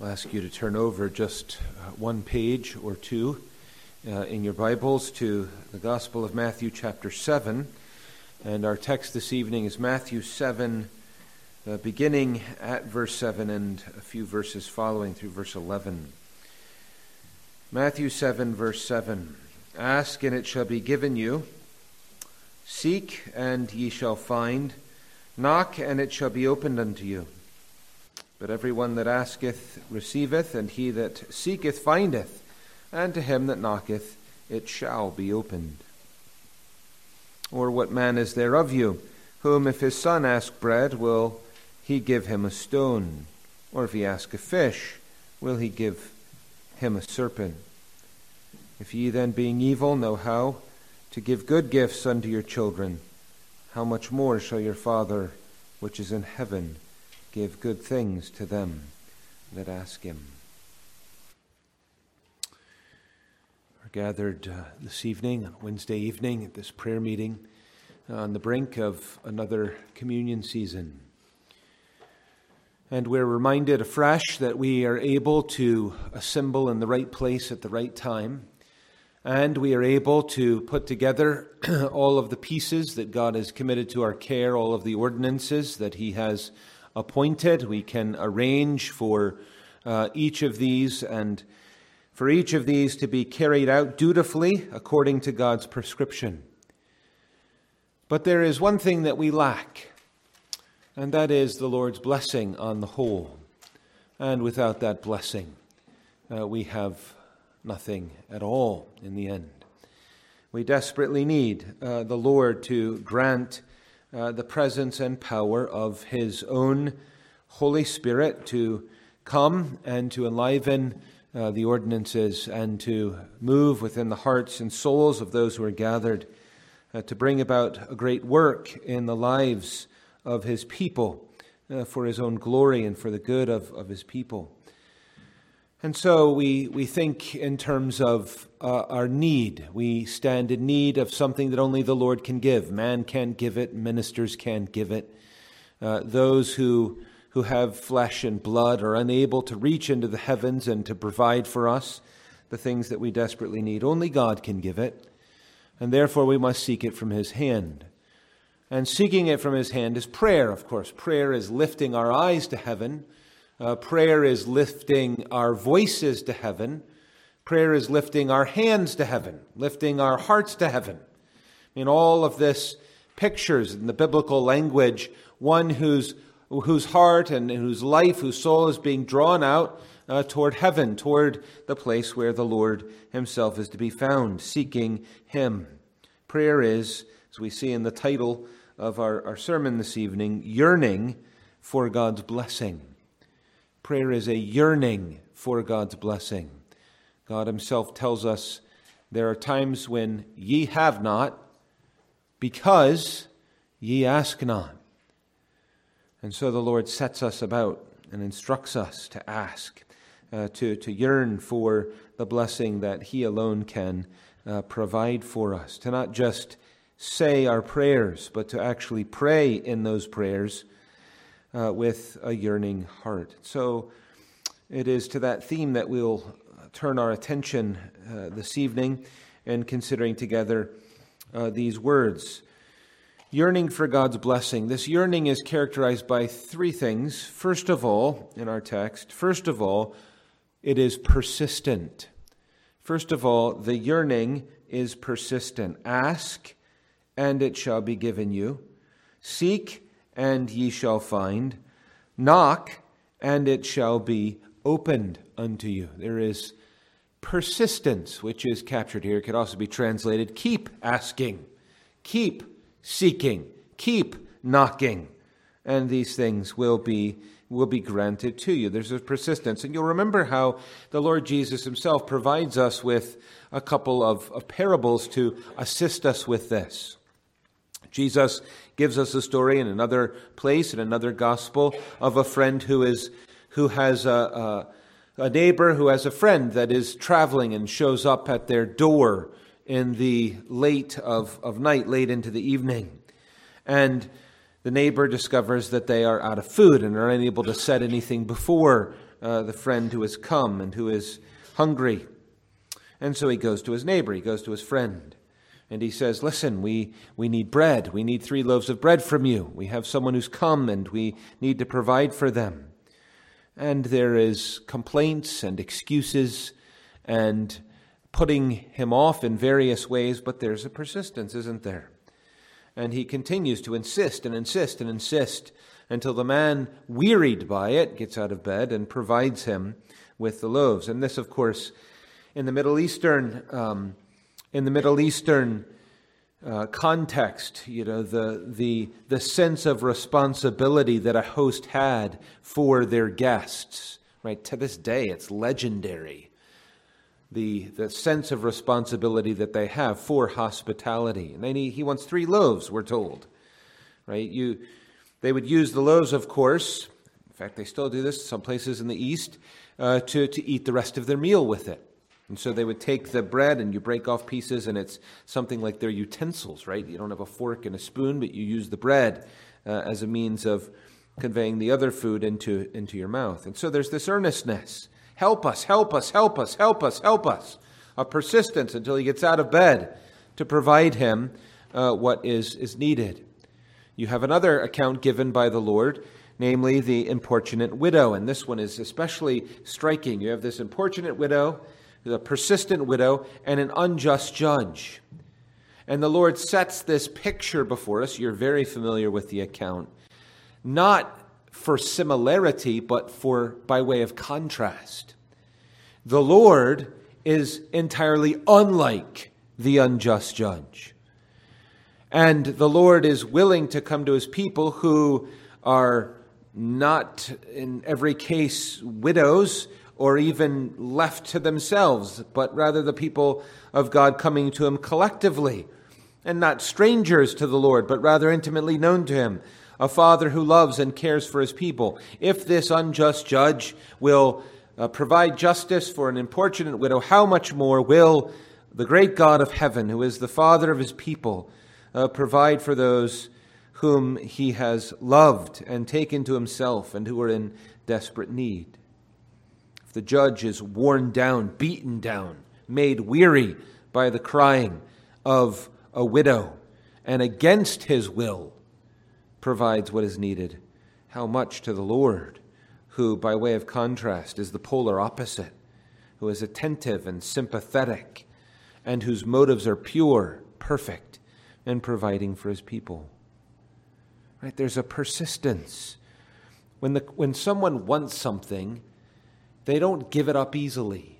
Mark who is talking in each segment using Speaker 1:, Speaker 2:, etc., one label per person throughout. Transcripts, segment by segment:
Speaker 1: I'll ask you to turn over just one page or two in your Bibles to the Gospel of Matthew chapter 7. And our text this evening is Matthew 7, beginning at verse 7 and a few verses following through verse 11. Matthew 7, verse 7. Ask, and it shall be given you. Seek, and ye shall find. Knock, and it shall be opened unto you. But every one that asketh receiveth, and he that seeketh findeth, and to him that knocketh it shall be opened. Or what man is there of you, whom if his son ask bread, will he give him a stone? Or if he ask a fish, will he give him a serpent? If ye then, being evil, know how to give good gifts unto your children, how much more shall your Father which is in heaven give good things to them that ask him. We're gathered this evening, on Wednesday evening, at this prayer meeting on the brink of another communion season. And we're reminded afresh that we are able to assemble in the right place at the right time, and we are able to put together all of the pieces that God has committed to our care, all of the ordinances that He has appointed. We can arrange for each of these and for each of these to be carried out dutifully according to God's prescription. But there is one thing that we lack, and that is the Lord's blessing on the whole. And without that blessing, we have nothing at all in the end. We desperately need the Lord to grant the presence and power of His own Holy Spirit to come and to enliven the ordinances and to move within the hearts and souls of those who are gathered to bring about a great work in the lives of His people for His own glory and for the good of His people. And so we think in terms of our need. We stand in need of something that only the Lord can give. Man can't give it. Ministers can't give it. Those who have flesh and blood are unable to reach into the heavens and to provide for us the things that we desperately need. Only God can give it. And therefore we must seek it from His hand. And seeking it from His hand is prayer, of course. Prayer is lifting our eyes to heaven. Prayer is lifting our voices to heaven. Prayer is lifting our hands to heaven, lifting our hearts to heaven. In all of this pictures in the biblical language, one whose heart and whose life, whose soul is being drawn out toward heaven, toward the place where the Lord Himself is to be found, seeking Him. Prayer is, as we see in the title of our sermon this evening, yearning for God's blessing. Prayer is a yearning for God's blessing. God Himself tells us there are times when ye have not because ye ask not. And so the Lord sets us about and instructs us to ask, to yearn for the blessing that He alone can provide for us. To not just say our prayers, but to actually pray in those prayers with a yearning heart. So it is to that theme that we'll turn our attention this evening in considering together these words. Yearning for God's blessing. This yearning is characterized by three things. First of all, in our text, it is persistent. First of all, the yearning is persistent. Ask, and it shall be given you. Seek, and ye shall find. Knock, and it shall be opened unto you. There is persistence, which is captured here. It could also be translated, keep asking, keep seeking, keep knocking, and these things will be granted to you. There's a persistence. And you'll remember how the Lord Jesus Himself provides us with a couple of parables to assist us with this. Jesus gives us a story in another place, in another gospel, of a friend who has a neighbor who has a friend that is traveling and shows up at their door in the late of night, late into the evening. And the neighbor discovers that they are out of food and are unable to set anything before the friend who has come and who is hungry. And so he goes to his neighbor, he goes to his friend, and he says, listen, we need bread. We need 3 loaves of bread from you. We have someone who's come and we need to provide for them. And there is complaints and excuses and putting him off in various ways, but there's a persistence, isn't there? And he continues to insist and insist and insist until the man, wearied by it, gets out of bed and provides him with the loaves. And this, of course, in the Middle Eastern context, the sense of responsibility that a host had for their guests, right? To this day, it's legendary. The sense of responsibility that they have for hospitality. And he wants 3 loaves, we're told, right? They would use the loaves, of course. In fact, they still do this some places in the East, to eat the rest of their meal with it. And so they would take the bread and you break off pieces, and it's something like their utensils, right? You don't have a fork and a spoon, but you use the bread as a means of conveying the other food into your mouth. And so there's this earnestness. Help us, help us, help us, help us, help us. A persistence until he gets out of bed to provide him what is needed. You have another account given by the Lord, namely the importunate widow. And this one is especially striking. You have this importunate widow, the persistent widow, and an unjust judge. And the Lord sets this picture before us. You're very familiar with the account. Not for similarity, but by way of contrast. The Lord is entirely unlike the unjust judge. And the Lord is willing to come to his people who are not, in every case, widows, or even left to themselves, but rather the people of God coming to him collectively, and not strangers to the Lord, but rather intimately known to him, a father who loves and cares for his people. If this unjust judge will provide justice for an importunate widow, how much more will the great God of heaven, who is the Father of his people, provide for those whom he has loved and taken to himself and who are in desperate need? The judge is worn down, beaten down, made weary by the crying of a widow, and against his will provides what is needed. How much to the Lord, who, by way of contrast, is the polar opposite, who is attentive and sympathetic, and whose motives are pure, perfect, and providing for his people. Right? There's a persistence. When someone wants something, they don't give it up easily.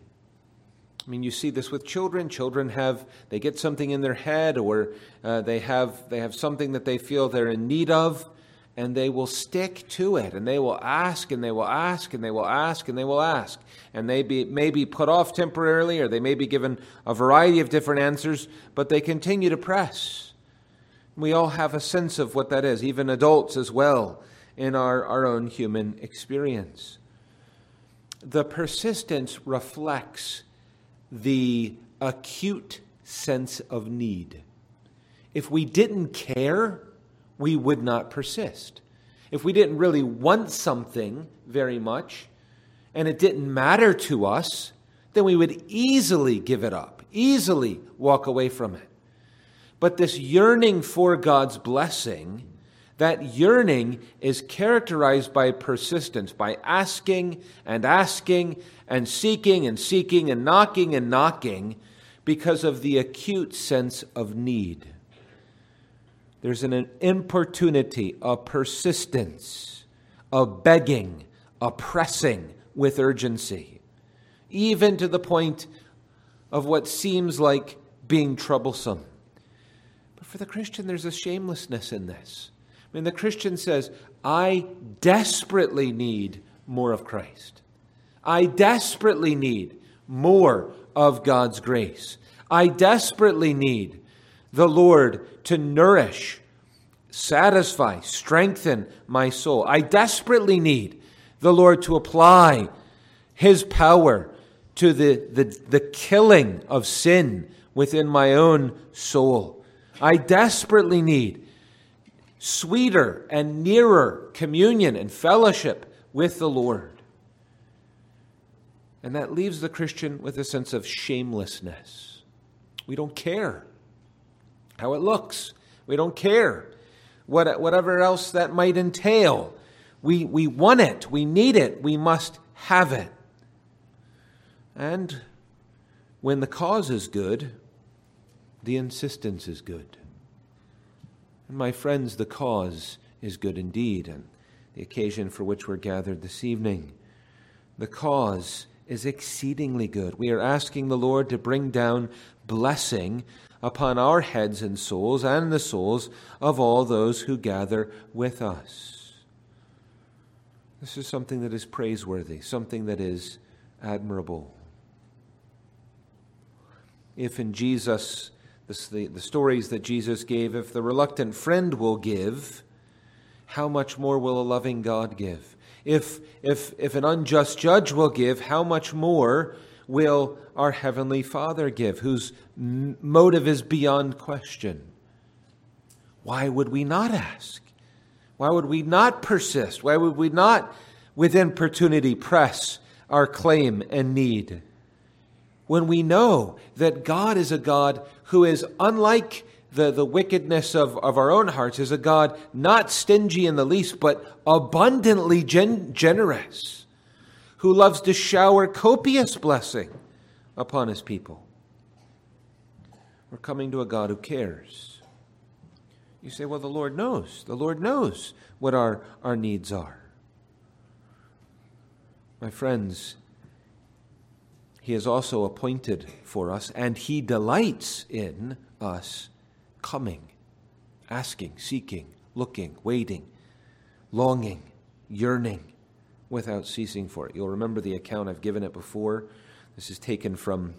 Speaker 1: I mean, you see this with children. Children they get something in their head, or they have something that they feel they're in need of, and they will stick to it, and they will ask, and they will ask, and they will ask, and they will ask. And they may be put off temporarily, or they may be given a variety of different answers, but they continue to press. We all have a sense of what that is, even adults as well, in our own human experience. The persistence reflects the acute sense of need. If we didn't care, we would not persist. If we didn't really want something very much, and it didn't matter to us, then we would easily give it up, easily walk away from it. But this yearning for God's blessing, that yearning is characterized by persistence, by asking and asking and seeking and knocking because of the acute sense of need. There's an importunity, a persistence, a begging, a pressing with urgency, even to the point of what seems like being troublesome. But for the Christian, there's a shamelessness in this. I mean, the Christian says, I desperately need more of Christ. I desperately need more of God's grace. I desperately need the Lord to nourish, satisfy, strengthen my soul. I desperately need the Lord to apply His power to the killing of sin within my own soul. I desperately need sweeter and nearer communion and fellowship with the Lord. And that leaves the Christian with a sense of shamelessness. We don't care how it looks. We don't care whatever else that might entail. We want it. We need it. We must have it. And when the cause is good, the insistence is good. And my friends, the cause is good indeed, and the occasion for which we're gathered this evening. The cause is exceedingly good. We are asking the Lord to bring down blessing upon our heads and souls and the souls of all those who gather with us. This is something that is praiseworthy, something that is admirable. If in Jesus, the stories that Jesus gave, if the reluctant friend will give, how much more will a loving God give? If an unjust judge will give, how much more will our Heavenly Father give, whose motive is beyond question? Why would we not ask? Why would we not persist? Why would we not, with importunity, press our claim and need? When we know that God is a God who is unlike the wickedness of our own hearts, is a God not stingy in the least, but abundantly generous, who loves to shower copious blessing upon his people. We're coming to a God who cares. You say, well, the Lord knows. The Lord knows what our needs are. My friends, he has also appointed for us, and he delights in us coming, asking, seeking, looking, waiting, longing, yearning, without ceasing for it. You'll remember the account, I've given it before. This is taken from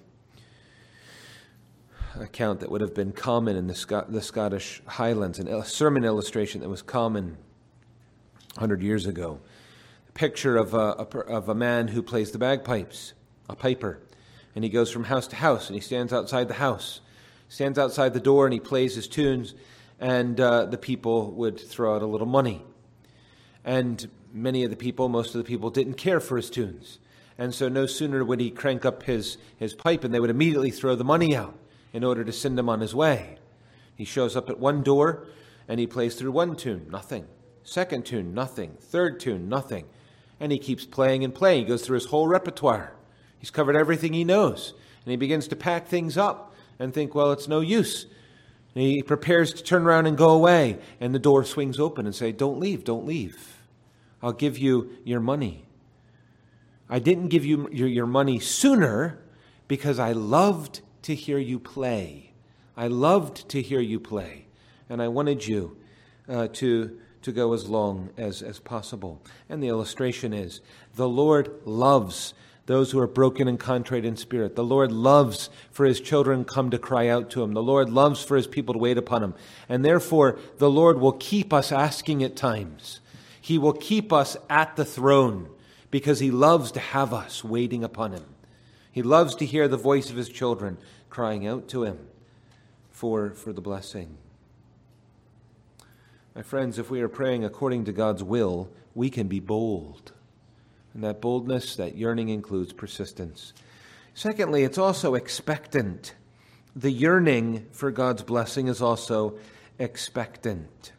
Speaker 1: an account that would have been common in the Scottish Highlands, a sermon illustration that was common 100 years ago. A picture of a man who plays the bagpipes, a piper, and he goes from house to house, and he stands outside the house, stands outside the door, and he plays his tunes, and the people would throw out a little money. And many of the people, most of the people, didn't care for his tunes. And so no sooner would he crank up his pipe, and they would immediately throw the money out in order to send him on his way. He shows up at one door, and he plays through one tune, nothing. Second tune, nothing. Third tune, nothing. And he keeps playing and playing. He goes through his whole repertoire. He's covered everything he knows. And he begins to pack things up and think, well, it's no use. And he prepares to turn around and go away. And the door swings open and say, don't leave, don't leave. I'll give you your money. I didn't give you your money sooner because I loved to hear you play. I loved to hear you play. And I wanted you to go as long as possible. And the illustration is, the Lord loves those who are broken and contrite in spirit. The Lord loves for his children come to cry out to him. The Lord loves for his people to wait upon him. And therefore, the Lord will keep us asking at times. He will keep us at the throne because he loves to have us waiting upon him. He loves to hear the voice of his children crying out to him for the blessing. My friends, if we are praying according to God's will, we can be bold. And that boldness, that yearning includes persistence. Secondly, it's also expectant. The yearning for God's blessing is also expectant.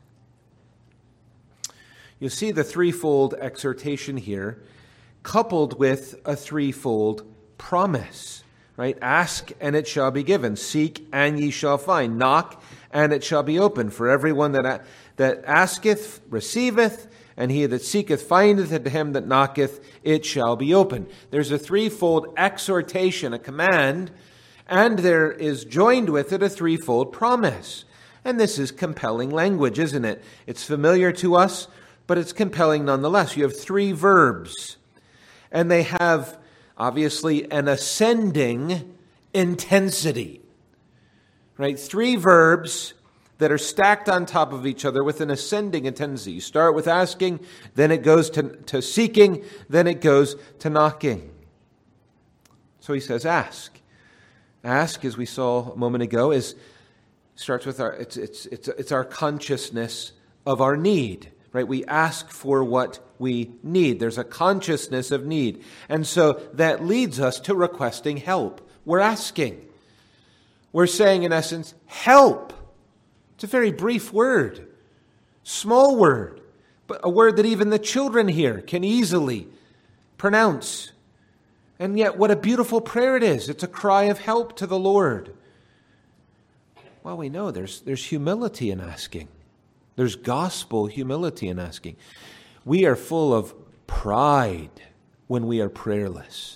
Speaker 1: You see the threefold exhortation here, coupled with a threefold promise, right? Ask, and it shall be given. Seek, and ye shall find. Knock, and it shall be opened. For everyone that asketh, receiveth, and he that seeketh findeth, and to him that knocketh it shall be opened. There's a threefold exhortation, a command, and there is joined with it a threefold promise. And this is compelling language, isn't it? It's familiar to us, but it's compelling nonetheless. You have three verbs, and they have obviously an ascending intensity, right? Three verbs that are stacked on top of each other with an ascending intensity. You start with asking, then it goes to seeking, then it goes to knocking. So he says, ask. Ask, as we saw a moment ago, starts with it's our consciousness of our need. right? We ask for what we need. There's a consciousness of need. And so that leads us to requesting help. We're asking. We're saying, in essence, help. It's a very brief word, small word, but a word that even the children here can easily pronounce. And yet, what a beautiful prayer it is. It's a cry of help to the Lord. Well, we know there's humility in asking. There's gospel humility in asking. We are full of pride when we are prayerless.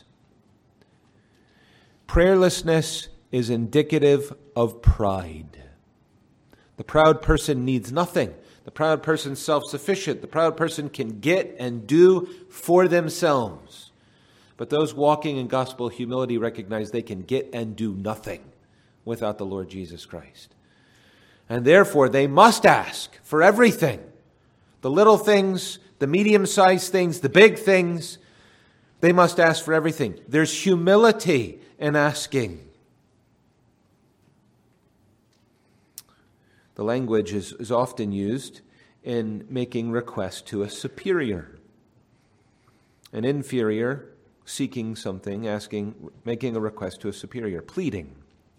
Speaker 1: Prayerlessness is indicative of pride. The proud person needs nothing. The proud person is self-sufficient. The proud person can get and do for themselves. But those walking in gospel humility recognize they can get and do nothing without the Lord Jesus Christ. And therefore, they must ask for everything. The little things, the medium-sized things, the big things, they must ask for everything. There's humility in asking. The language is often used in making request to a superior. An inferior seeking something, making a request to a superior, pleading.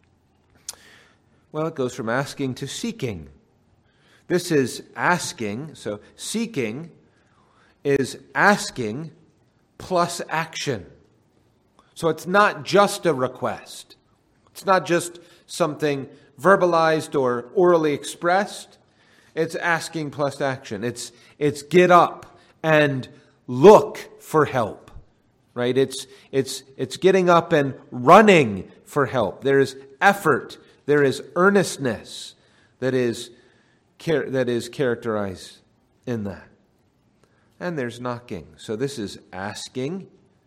Speaker 1: Well, it goes from asking to seeking. This is asking, so seeking is asking plus action. So it's not just a request. It's not just something verbalized or orally expressed. It's asking plus action. It's get up and look for help. Right? It's getting up and running for help. There is effort. There is earnestness that is characterized in that. And there's knocking. So this is asking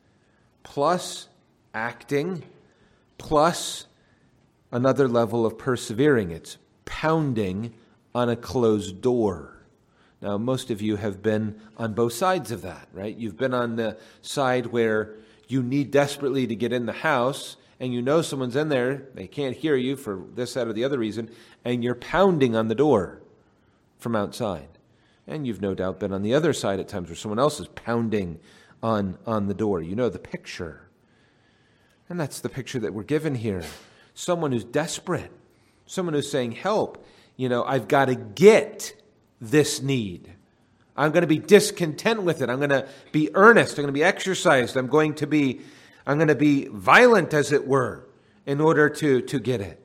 Speaker 1: plus acting plus another level of persevering. It's pounding on a closed door. Now, most of you have been on both sides of that, right? You've been on the side where you need desperately to get in the house, and you know someone's in there, they can't hear you for this, that, or the other reason, and you're pounding on the door from outside. And you've no doubt been on the other side at times where someone else is pounding on the door. You know the picture. And that's the picture that we're given here. Someone who's desperate. Someone who's saying, help. I've got to get this need. I'm going to be discontent with it. I'm going to be earnest. I'm going to be exercised. I'm going to be violent, as it were, in order to get it.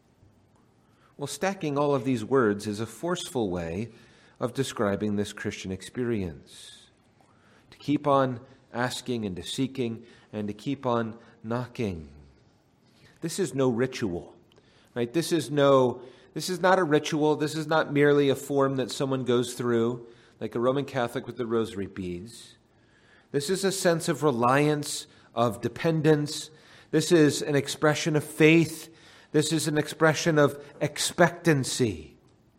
Speaker 1: Well, stacking all of these words is a forceful way of describing this Christian experience. To keep on asking and to seeking and to keep on knocking. This is no ritual, right? This is not a ritual. This is not merely a form that someone goes through, like a Roman Catholic with the rosary beads. This is a sense of reliance, of dependence. This is an expression of faith. This is an expression of expectancy.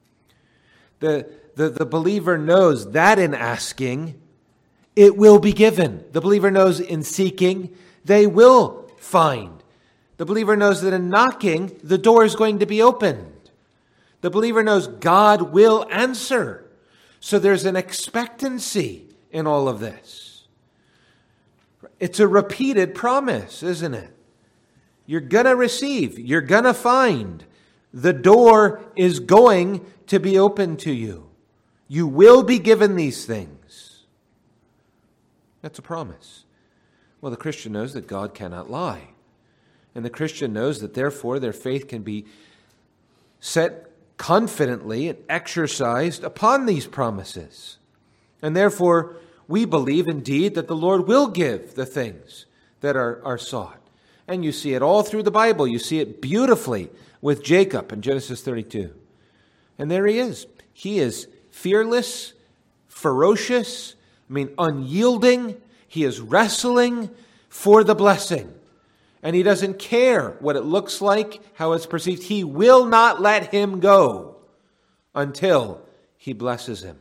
Speaker 1: The believer knows that in asking, it will be given. The believer knows in seeking, they will find. The believer knows that in knocking, the door is going to be opened. The believer knows God will answer. So there's an expectancy in all of this. It's a repeated promise, isn't it? You're going to receive. You're going to find. The door is going to be open to you. You will be given these things. That's a promise. Well, the Christian knows that God cannot lie. And the Christian knows that therefore their faith can be set confidently and exercised upon these promises. And therefore, we believe indeed that the Lord will give the things that are sought. And you see it all through the Bible. You see it beautifully with Jacob in Genesis 32. And there he is. He is fearless, ferocious, unyielding. He is wrestling for the blessing. And he doesn't care what it looks like, how it's perceived. He will not let him go until he blesses him.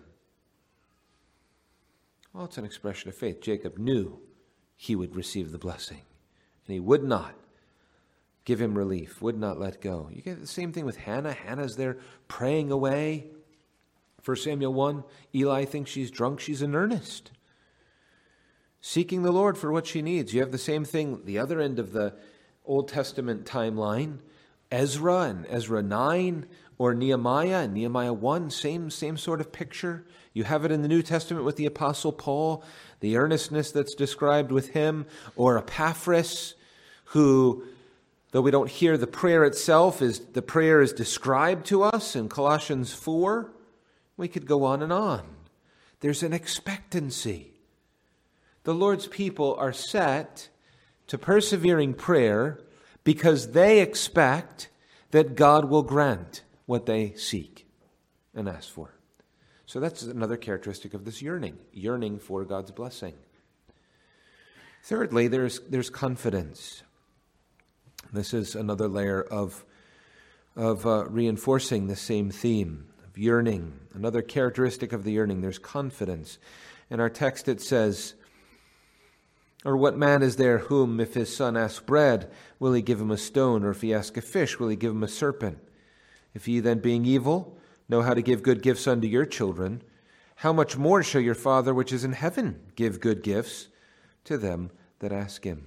Speaker 1: Well, it's an expression of faith. Jacob knew he would receive the blessing. And he would not give him relief, would not let go. You get the same thing with Hannah. Hannah's there praying away 1 Samuel 1, Eli thinks she's drunk. She's in earnest, seeking the Lord for what she needs. You have the same thing, the other end of the Old Testament timeline, Ezra and Ezra 9, or Nehemiah and Nehemiah 1, same sort of picture. You have it in the New Testament with the Apostle Paul, the earnestness that's described with him, or Epaphras, who, though we don't hear the prayer itself, the prayer is described to us in Colossians 4. We could go on and on. There's an expectancy. The Lord's people are set to persevering prayer because they expect that God will grant what they seek and ask for. So that's another characteristic of this yearning for God's blessing. Thirdly, there's confidence. This is another layer of reinforcing the same theme of yearning. Another characteristic of the yearning, there's confidence. In our text it says, or what man is there whom, if his son asks bread, will he give him a stone? Or if he asks a fish, will he give him a serpent? If ye then, being evil, know how to give good gifts unto your children, how much more shall your Father which is in heaven give good gifts to them that ask him?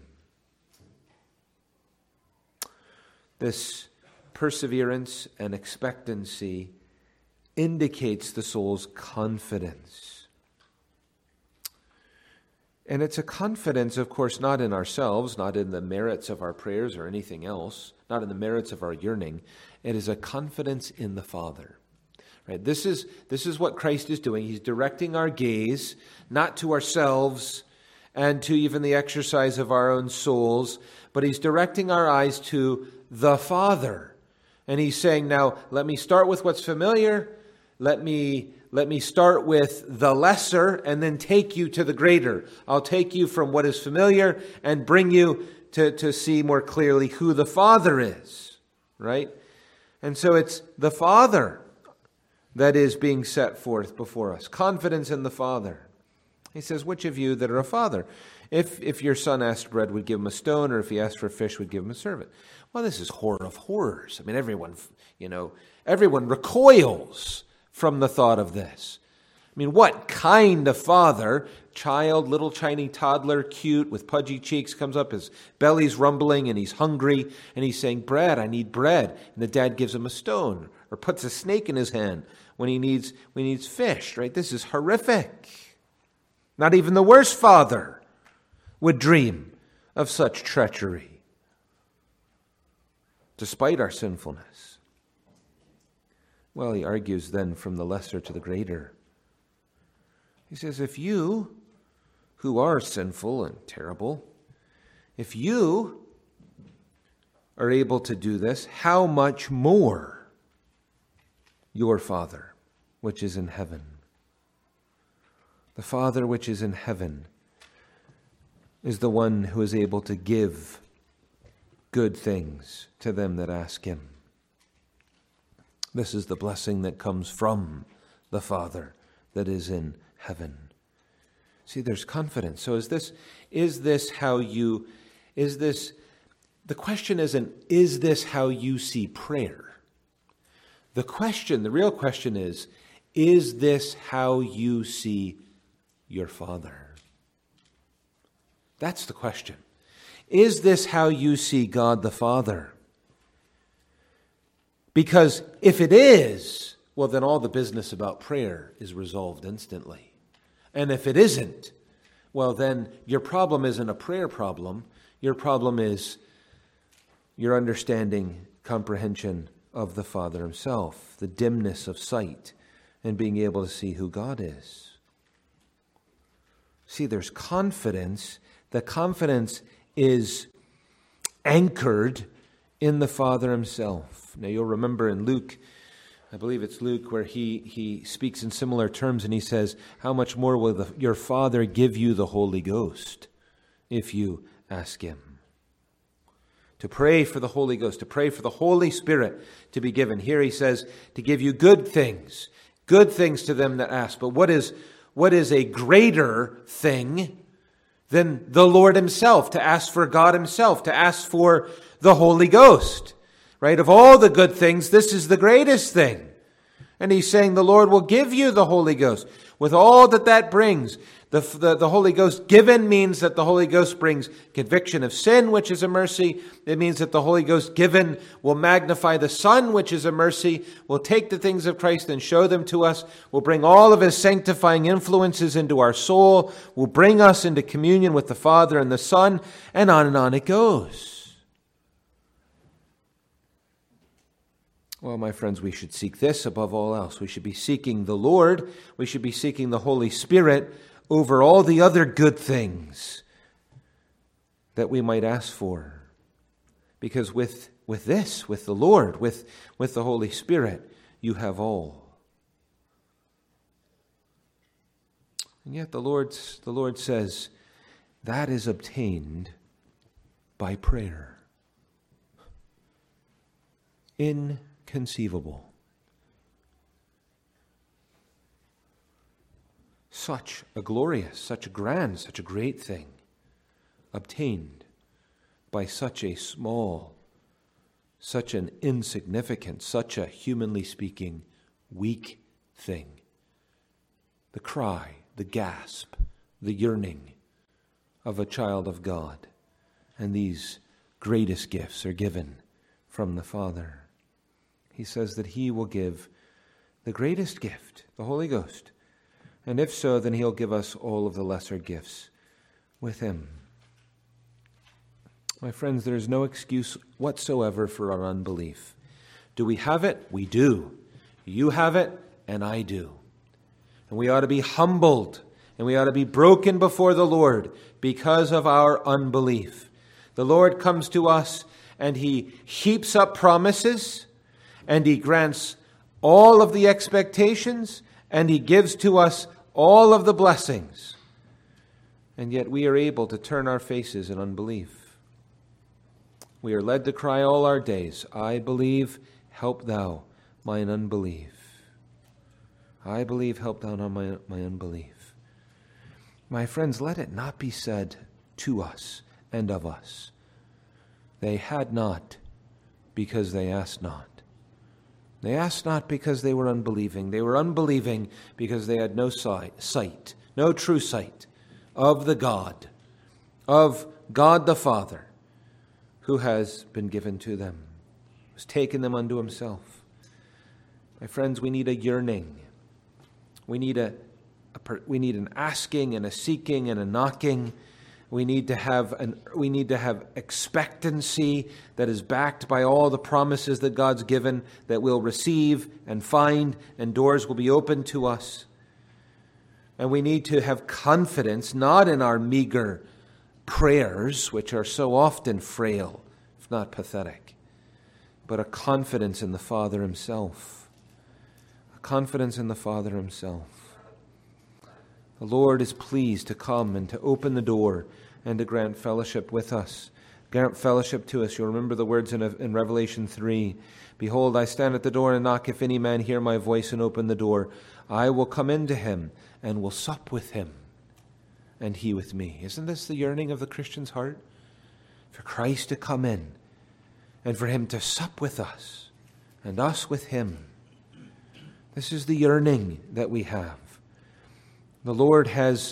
Speaker 1: This perseverance and expectancy indicates the soul's confidence. And it's a confidence, of course, not in ourselves, not in the merits of our prayers or anything else, not in the merits of our yearning. It is a confidence in the Father. Right? This is what Christ is doing. He's directing our gaze, not to ourselves and to even the exercise of our own souls, but he's directing our eyes to the Father. And he's saying, now, let me start with what's familiar. Let me start with the lesser and then take you to the greater. I'll take you from what is familiar and bring you to see more clearly who the Father is, right? And so it's the Father that is being set forth before us. Confidence in the Father. He says, which of you that are a father, if your son asked bread, would give him a stone, or if he asked for fish, would give him a serpent? Well, this is horror of horrors. I mean, everyone recoils from the thought of this. I mean, what kind of father, child, little tiny toddler, cute, with pudgy cheeks, comes up, his belly's rumbling, and he's hungry, and he's saying, bread, I need bread. And the dad gives him a stone, or puts a snake in his hand when he needs fish, right? This is horrific. Not even the worst father would dream of such treachery, despite our sinfulness. Well, he argues then from the lesser to the greater. He says, if you, who are sinful and terrible, if you are able to do this, how much more your Father, which is in heaven? The Father which is in heaven is the one who is able to give good things to them that ask him. This is the blessing that comes from the Father that is in heaven. See, there's confidence. So the question isn't, is this how you see prayer? The real question is this how you see your Father? That's the question. Is this how you see God the Father? Because if it is, well, then all the business about prayer is resolved instantly. And if it isn't, well, then your problem isn't a prayer problem. Your problem is your understanding, comprehension of the Father himself, the dimness of sight, and being able to see who God is. See, there's confidence. The confidence is anchored in the Father himself. Now, you'll remember in Luke, I believe it's Luke, where he speaks in similar terms, and he says, how much more will your Father give you the Holy Ghost if you ask him? To pray for the Holy Ghost, to pray for the Holy Spirit to be given. Here he says to give you good things to them that ask. But what is a greater thing than the Lord himself, to ask for God himself, to ask for the Holy Ghost? Right? Of all the good things, this is the greatest thing. And he's saying the Lord will give you the Holy Ghost with all that brings. The Holy Ghost given means that the Holy Ghost brings conviction of sin, which is a mercy. It means that the Holy Ghost given will magnify the Son, which is a mercy, will take the things of Christ and show them to us, will bring all of his sanctifying influences into our soul, will bring us into communion with the Father and the Son, and on it goes. Well, my friends, we should seek this above all else. We should be seeking the Lord. We should be seeking the Holy Spirit over all the other good things that we might ask for. Because with the Lord, with the Holy Spirit, you have all. And yet the Lord says that is obtained by prayer. Inconceivable. Such a glorious, such a grand, such a great thing obtained by such a small, such an insignificant, such a, humanly speaking, weak thing. The cry, the gasp, the yearning of a child of God. And these greatest gifts are given from the Father. He says that he will give the greatest gift, the Holy Ghost. And if so, then he'll give us all of the lesser gifts with him. My friends, there is no excuse whatsoever for our unbelief. Do we have it? We do. You have it, and I do. And we ought to be humbled, and we ought to be broken before the Lord because of our unbelief. The Lord comes to us, and he heaps up promises, and he grants all of the expectations, and he gives to us all of the blessings. And yet we are able to turn our faces in unbelief. We are led to cry all our days, I believe, help thou mine unbelief. I believe, help thou my unbelief. My friends, let it not be said to us and of us, they had not because they asked not. They asked not because they were unbelieving. They were unbelieving because they had no sight, no true sight of the God, of God the Father, who has been given to them, has taken them unto himself. My friends, we need a yearning. We need an asking and a seeking and a knocking. We need to have expectancy that is backed by all the promises that God's given, that we'll receive and find, and doors will be opened to us. And we need to have confidence, not in our meager prayers, which are so often frail, if not pathetic, but a confidence in the Father himself. A confidence in the Father himself. The Lord is pleased to come and to open the door and to grant fellowship with us. Grant fellowship to us. You'll remember the words in Revelation 3. Behold, I stand at the door and knock. If any man hear my voice and open the door, I will come into him and will sup with him, and he with me. Isn't this the yearning of the Christian's heart? For Christ to come in and for him to sup with us and us with him. This is the yearning that we have. The Lord has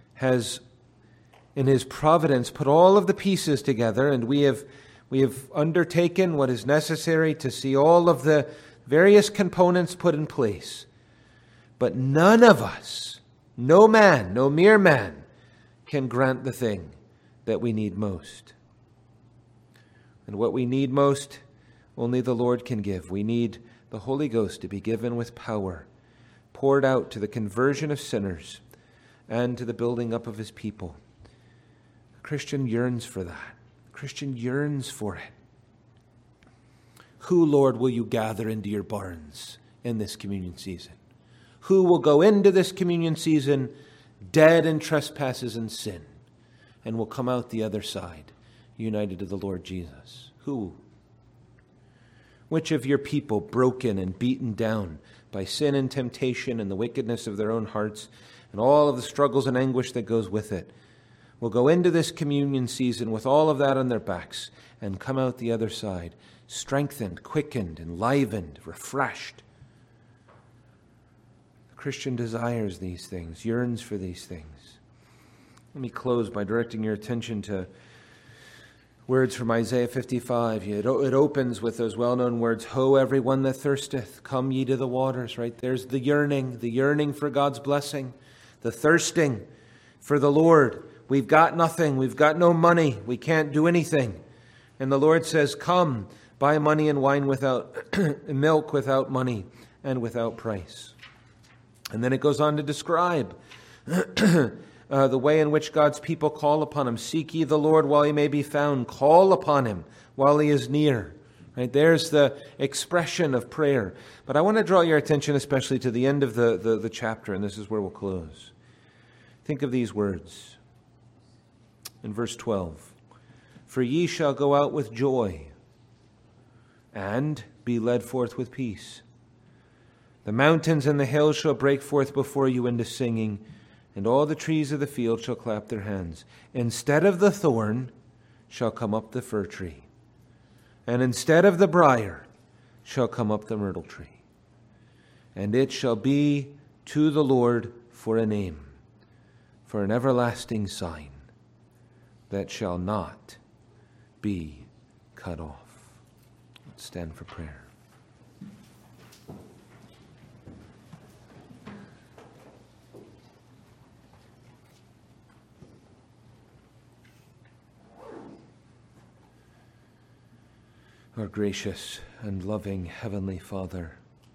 Speaker 1: in his providence put all of the pieces together, and we have undertaken what is necessary to see all of the various components put in place. But none of us, no man, no mere man, can grant the thing that we need most. And what we need most, only the Lord can give. We need the Holy Ghost to be given with power, poured out to the conversion of sinners and to the building up of his people. The Christian yearns for that. The Christian yearns for it. Who, Lord, will you gather into your barns in this communion season? Who will go into this communion season dead in trespasses and sin and will come out the other side united to the Lord Jesus? Who? Which of your people, broken and beaten down by sin and temptation and the wickedness of their own hearts and all of the struggles and anguish that goes with it, will go into this communion season with all of that on their backs and come out the other side strengthened, quickened, enlivened, refreshed? Christian desires these things, yearns for these things. Let me close by directing your attention to words from Isaiah 55. It opens with those well-known words, "Ho, everyone that thirsteth, come ye to the waters," right? There's the yearning for God's blessing, the thirsting for the Lord. We've got nothing. We've got no money. We can't do anything. And the Lord says, "Come, buy money and wine without milk without money and without price." And then it goes on to describe the way in which God's people call upon him. "Seek ye the Lord while he may be found. Call upon him while he is near." Right? There's the expression of prayer. But I want to draw your attention especially to the end of the chapter, and this is where we'll close. Think of these words. In verse 12, "For ye shall go out with joy, and be led forth with peace. The mountains and the hills shall break forth before you into singing, and all the trees of the field shall clap their hands. Instead of the thorn shall come up the fir tree, and instead of the briar shall come up the myrtle tree. And it shall be to the Lord for a name, for an everlasting sign that shall not be cut off." Let's stand for prayer. Our gracious and loving Heavenly Father,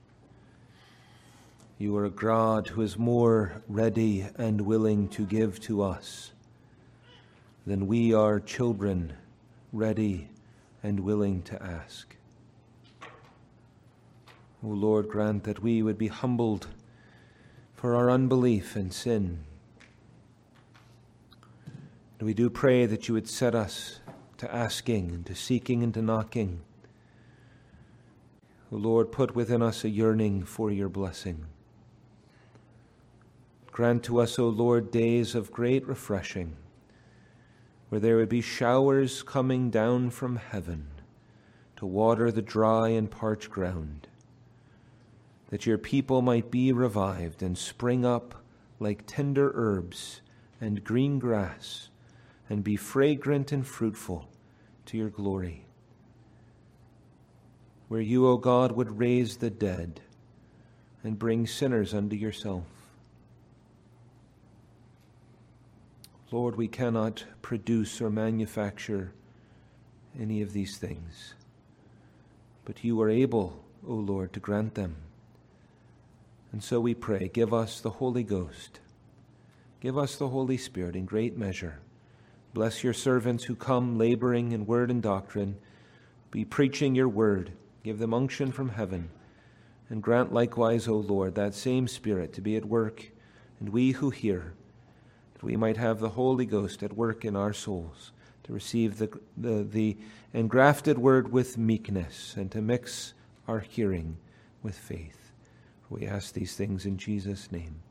Speaker 1: you are a God who is more ready and willing to give to us than we are children ready and willing to ask. O Lord, grant that we would be humbled for our unbelief and sin. And we do pray that you would set us to asking and to seeking and to knocking. O Lord, put within us a yearning for your blessing. Grant to us, O Lord, days of great refreshing, where there would be showers coming down from heaven to water the dry and parched ground, that your people might be revived and spring up like tender herbs and green grass, and be fragrant and fruitful to your glory. Where you, O God, would raise the dead and bring sinners unto yourself. Lord, we cannot produce or manufacture any of these things, but you are able, O Lord, to grant them. And so we pray, give us the Holy Ghost. Give us the Holy Spirit in great measure. Bless your servants who come laboring in word and doctrine. Be preaching your word. Give them unction from heaven. And grant likewise, O Lord, that same Spirit to be at work, and we who hear, that we might have the Holy Ghost at work in our souls, to receive the engrafted word with meekness, and to mix our hearing with faith. For we ask these things in Jesus' name.